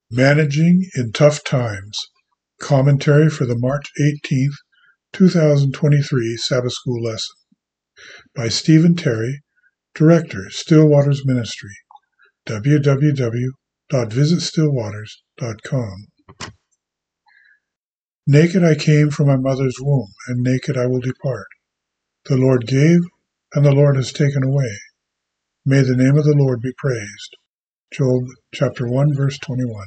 Managing in Tough Times. Commentary for the March 18th, 2023 Sabbath School Lesson by Stephen Terry, Director, Stillwaters Ministry, www.visitstillwaters.com. Naked I came from my mother's womb, and naked I will depart. The Lord gave, and the Lord has taken away. May the name of the Lord be praised. Job chapter 1, verse 21.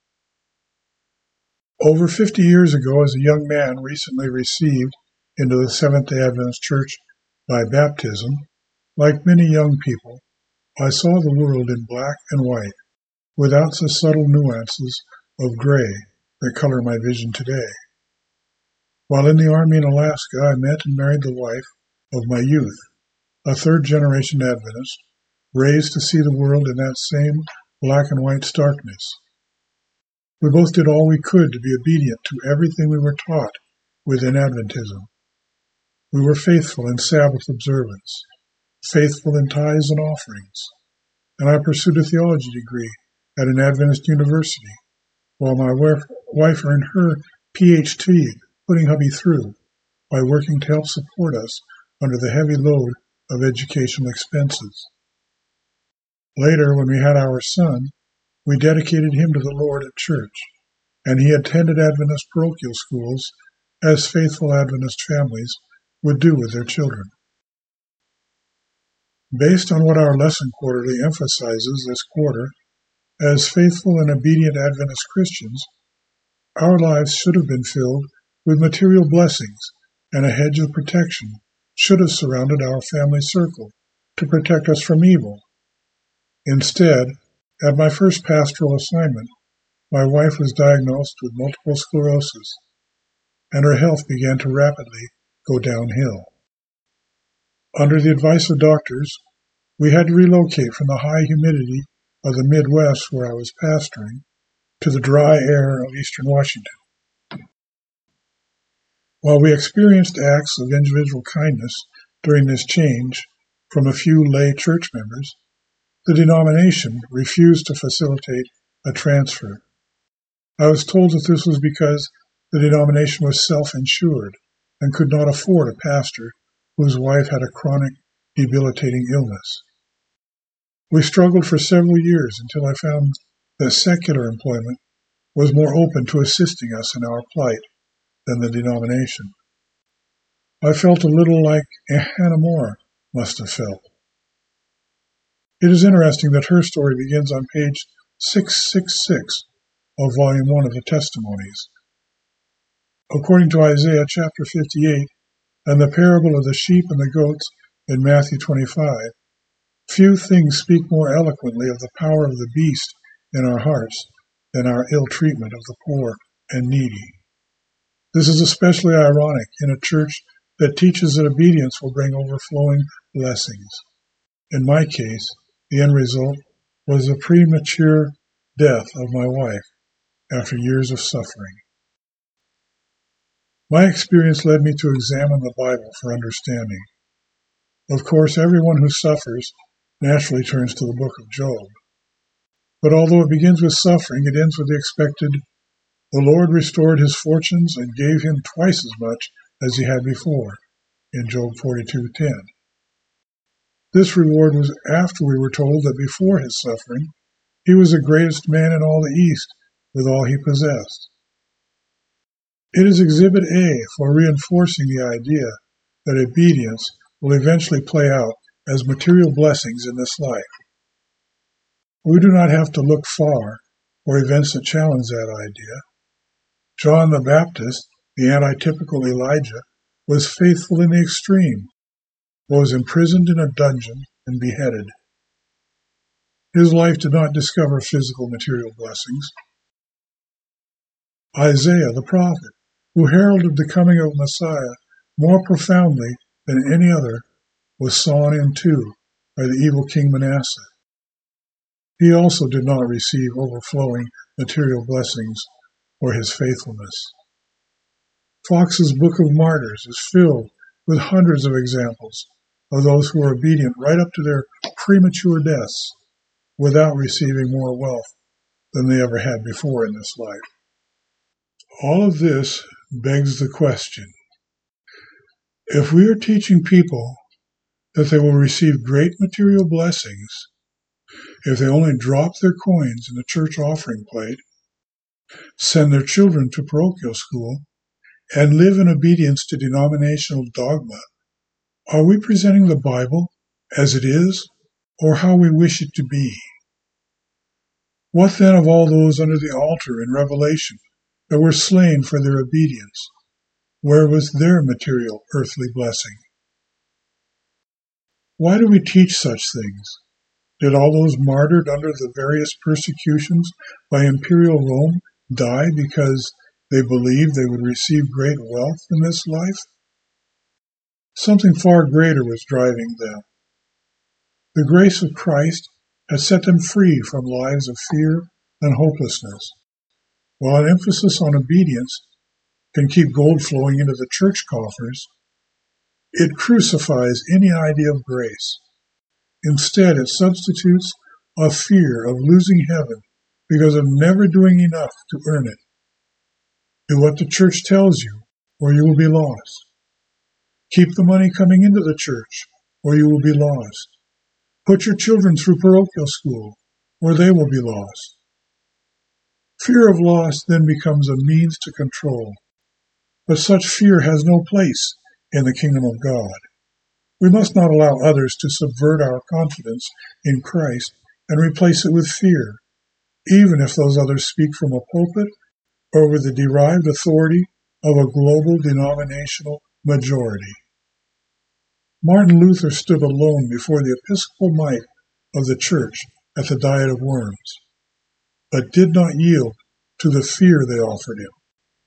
Over 50 years ago, as a young man recently received into the Seventh-day Adventist Church by baptism, like many young people, I saw the world in black and white, without the subtle nuances of gray that color my vision today. While in the Army in Alaska, I met and married the wife of my youth, a third-generation Adventist, raised to see the world in that same black and white starkness. We both did all we could to be obedient to everything we were taught within Adventism. We were faithful in Sabbath observance, faithful in tithes and offerings, and I pursued a theology degree at an Adventist university, while my wife earned her PhD, putting hubby through by working to help support us under the heavy load of educational expenses. Later, when we had our son, we dedicated him to the Lord at church, and he attended Adventist parochial schools as faithful Adventist families would do with their children. Based on what our lesson quarterly emphasizes this quarter, as faithful and obedient Adventist Christians, our lives should have been filled with material blessings, and a hedge of protection should have surrounded our family circle to protect us from evil. Instead, at my first pastoral assignment, my wife was diagnosed with multiple sclerosis, and her health began to rapidly go downhill. Under the advice of doctors, we had to relocate from the high humidity of the Midwest, where I was pastoring, to the dry air of eastern Washington. While we experienced acts of individual kindness during this change from a few lay church members, the denomination refused to facilitate a transfer. I was told that this was because the denomination was self-insured and could not afford a pastor whose wife had a chronic, debilitating illness. We struggled for several years until I found that secular employment was more open to assisting us in our plight than the denomination. I felt a little like Hannah More must have felt. It is interesting that her story begins on page 666 of Volume 1 of the Testimonies. According to Isaiah chapter 58 and the parable of the sheep and the goats in Matthew 25, few things speak more eloquently of the power of the beast in our hearts than our ill treatment of the poor and needy. This is especially ironic in a church that teaches that obedience will bring overflowing blessings. In my case, the end result was the premature death of my wife after years of suffering. My experience led me to examine the Bible for understanding. Of course, everyone who suffers naturally turns to the book of Job. But although it begins with suffering, it ends with the expected, "The Lord restored his fortunes and gave him twice as much as he had before," in Job 42:10. This reward was after we were told that before his suffering, he was the greatest man in all the East with all he possessed. It is Exhibit A for reinforcing the idea that obedience will eventually play out as material blessings in this life. We do not have to look far for events that challenge that idea. John the Baptist, the antitypical Elijah, was faithful in the extreme, was imprisoned in a dungeon and beheaded. His life did not discover physical material blessings. Isaiah the prophet, who heralded the coming of Messiah more profoundly than any other, was sawn in two by the evil King Manasseh. He also did not receive overflowing material blessings for his faithfulness. Fox's Book of Martyrs is filled with hundreds of examples of those who were obedient right up to their premature deaths without receiving more wealth than they ever had before in this life. All of this begs the question, if we are teaching people that they will receive great material blessings if they only drop their coins in the church offering plate, send their children to parochial school, and live in obedience to denominational dogma, are we presenting the Bible as it is or how we wish it to be? What then of all those under the altar in Revelation that were slain for their obedience? Where was their material earthly blessing? Why do we teach such things? Did all those martyred under the various persecutions by imperial Rome die because they believed they would receive great wealth in this life? Something far greater was driving them. The grace of Christ has set them free from lives of fear and hopelessness. While an emphasis on obedience can keep gold flowing into the church coffers, it crucifies any idea of grace. Instead, it substitutes a fear of losing heaven because of never doing enough to earn it. Do what the church tells you, or you will be lost. Keep the money coming into the church, or you will be lost. Put your children through parochial school, or they will be lost. Fear of loss then becomes a means to control. But such fear has no place in the kingdom of God. We must not allow others to subvert our confidence in Christ and replace it with fear, even if those others speak from a pulpit or with the derived authority of a global denominational majority. Martin Luther stood alone before the episcopal might of the church at the Diet of Worms, but did not yield to the fear they offered him.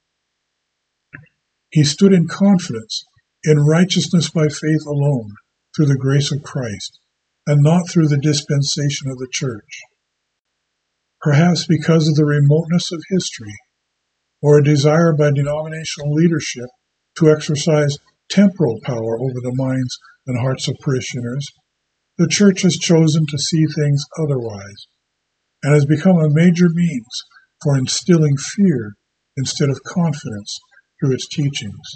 He stood in confidence in righteousness by faith alone, through the grace of Christ, and not through the dispensation of the church. Perhaps because of the remoteness of history, or a desire by denominational leadership to exercise temporal power over the minds and hearts of parishioners, the church has chosen to see things otherwise, and has become a major means for instilling fear instead of confidence through its teachings.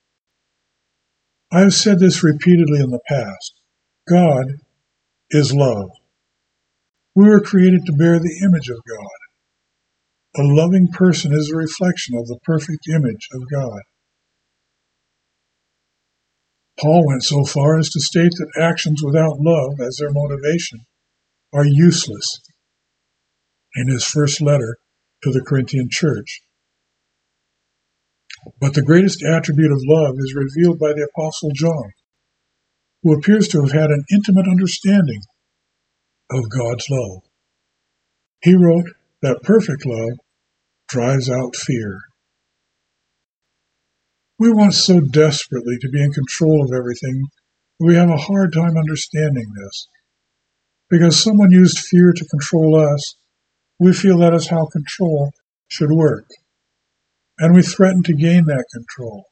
I have said this repeatedly in the past. God is love. We were created to bear the image of God. A loving person is a reflection of the perfect image of God. Paul went so far as to state that actions without love as their motivation are useless in his first letter to the Corinthian church. But the greatest attribute of love is revealed by the Apostle John, who appears to have had an intimate understanding of God's love. He wrote that perfect love drives out fear. We want so desperately to be in control of everything that we have a hard time understanding this. Because someone used fear to control us, we feel that is how control should work, and we threaten to gain that control.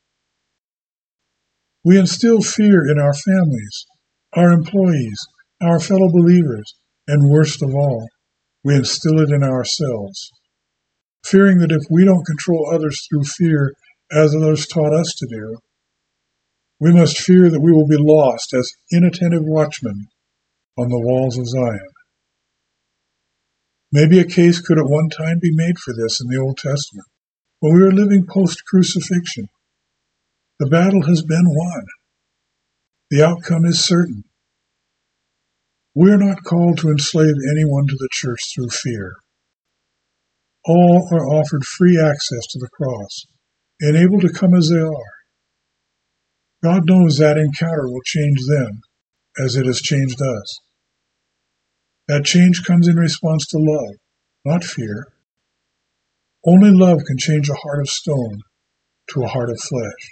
We instill fear in our families, our employees, our fellow believers, and worst of all, we instill it in ourselves, fearing that if we don't control others through fear as others taught us to do, we must fear that we will be lost as inattentive watchmen on the walls of Zion. Maybe a case could at one time be made for this in the Old Testament, when we were living post-crucifixion. The battle has been won. The outcome is certain. We are not called to enslave anyone to the church through fear. All are offered free access to the cross, and able to come as they are. God knows that encounter will change them as it has changed us. That change comes in response to love, not fear. Only love can change a heart of stone to a heart of flesh.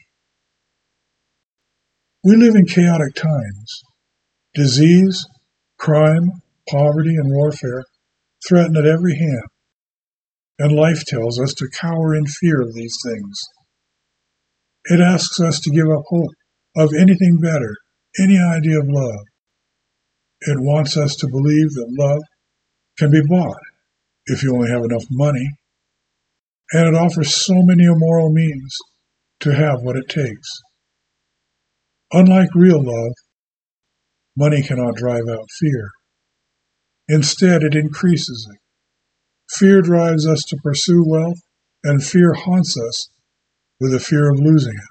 We live in chaotic times. Disease, crime, poverty, and warfare threaten at every hand, and life tells us to cower in fear of these things. It asks us to give up hope of anything better, any idea of love. It wants us to believe that love can be bought if you only have enough money, and it offers so many immoral means to have what it takes. Unlike real love, money cannot drive out fear. Instead, it increases it. Fear drives us to pursue wealth, and fear haunts us with the fear of losing it.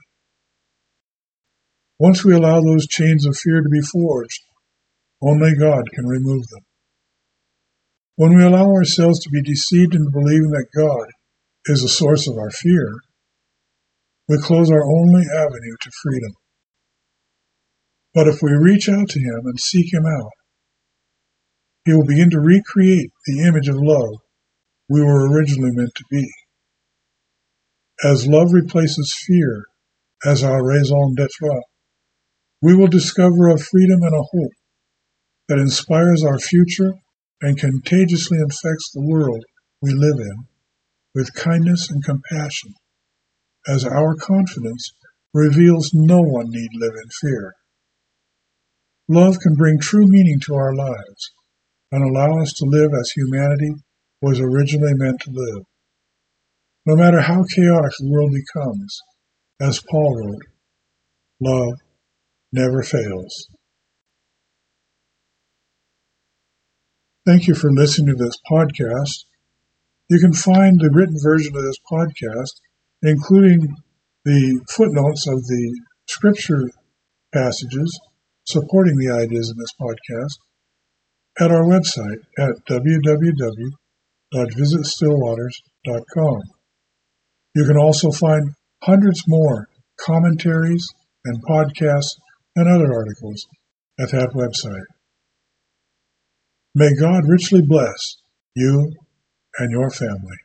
Once we allow those chains of fear to be forged, only God can remove them. When we allow ourselves to be deceived into believing that God is the source of our fear, we close our only avenue to freedom. But if we reach out to Him and seek Him out, He will begin to recreate the image of love we were originally meant to be. As love replaces fear as our raison d'etre, we will discover a freedom and a hope that inspires our future and contagiously infects the world we live in with kindness and compassion, as our confidence reveals no one need live in fear. Love can bring true meaning to our lives and allow us to live as humanity was originally meant to live. No matter how chaotic the world becomes, as Paul wrote, love never fails. Thank you for listening to this podcast. You can find the written version of this podcast, including the footnotes of the scripture passages supporting the ideas in this podcast, at our website at www.visitstillwaters.com. You can also find hundreds more commentaries and podcasts and other articles at that website. May God richly bless you and your family.